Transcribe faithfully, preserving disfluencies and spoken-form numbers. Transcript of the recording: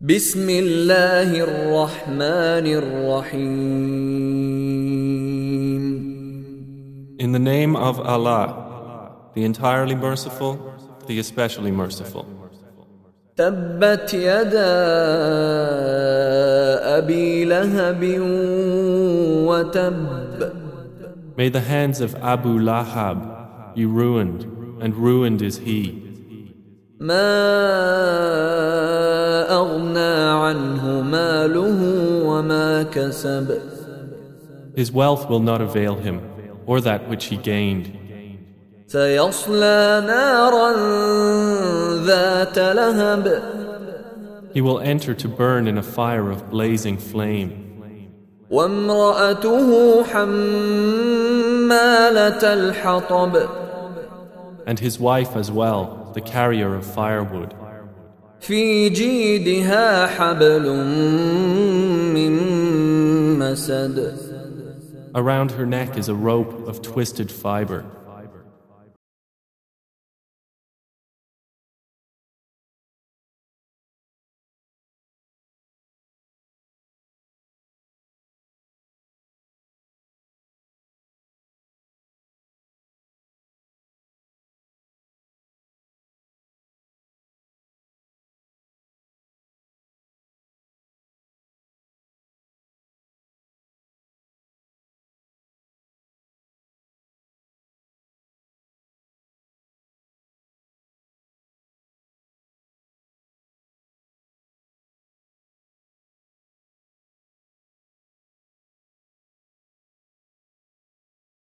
بسم الله الرحمن الرحيم. In the name of Allah, the entirely merciful, the especially merciful. تبت يدا أبي لهب وتب. May the hands of Abu Lahab be ruined, and ruined is he. ما أغنى عنه ماله وما كسب. His wealth will not avail him, or that which he gained. سيصلى نارا ذات لهب. He will enter to burn in a fire of blazing flame. وامرأته حمالة الحطب. And his wife as well, the carrier of firewood. في جيدها حبل من مسد. Around her neck is a rope of twisted fiber.